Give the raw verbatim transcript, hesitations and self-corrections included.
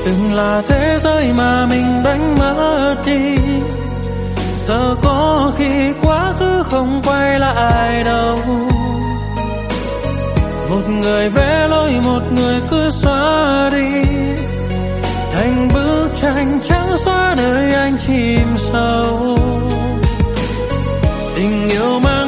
từng là thế giới mà mình đánh mất đi. Giờ có khi quá khứ không quay lại đâu. Một người vẽ lối, một người cứ xóa đi, thành bức tranh trắng xóa đời anh chìm sâu. Tình yêu mà